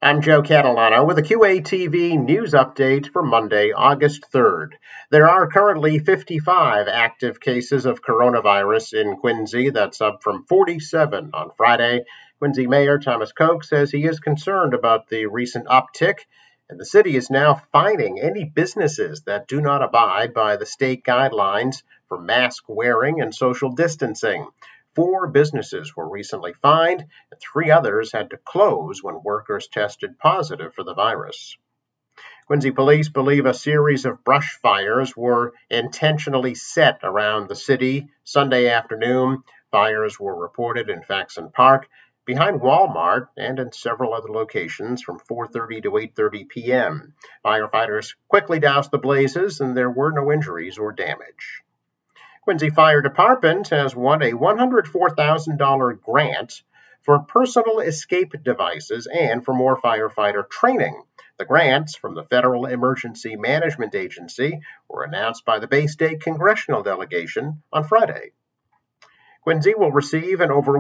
I'm Joe Catalano with a QATV news update for Monday, August 3rd. There are currently 55 active cases of coronavirus in Quincy. That's up from 47 on Friday. Quincy Mayor Thomas Koch says he is concerned about the recent uptick, and the city is now fining any businesses that do not abide by the state guidelines for mask wearing and social distancing. 4 businesses were recently fined, and 3 others had to close when workers tested positive for the virus. Quincy police believe a series of brush fires were intentionally set around the city Sunday afternoon. Fires were reported in Faxon Park, behind Walmart, and in several other locations from 4:30 to 8:30 p.m. Firefighters quickly doused the blazes, and there were no injuries or damage. Quincy Fire Department has won a $104,000 grant for personal escape devices and for more firefighter training. The grants from the Federal Emergency Management Agency were announced by the Bay State Congressional Delegation on Friday. Quincy will receive an over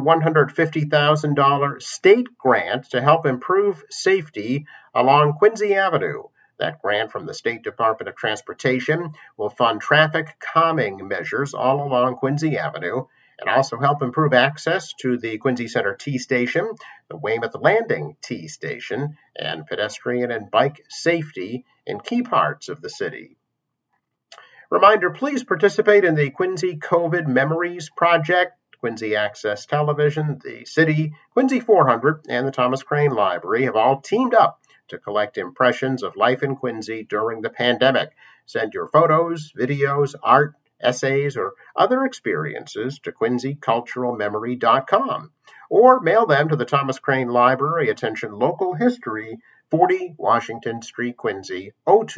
$150,000 state grant to help improve safety along Quincy Avenue. That grant from the State Department of Transportation will fund traffic calming measures all along Quincy Avenue and also help improve access to the Quincy Center T Station, the Weymouth Landing T Station, and pedestrian and bike safety in key parts of the city. Reminder, please participate in the Quincy COVID Memories Project. Quincy Access Television, the City, Quincy 400, and the Thomas Crane Library have all teamed up to collect impressions of life in Quincy during the pandemic. Send your photos, videos, art, essays, or other experiences to quincyculturalmemory.com or mail them to the Thomas Crane Library, attention Local History, 40 Washington Street, Quincy,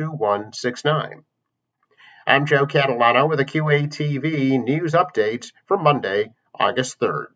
02169. I'm Joe Catalano with a QATV news update for Monday, August 3rd.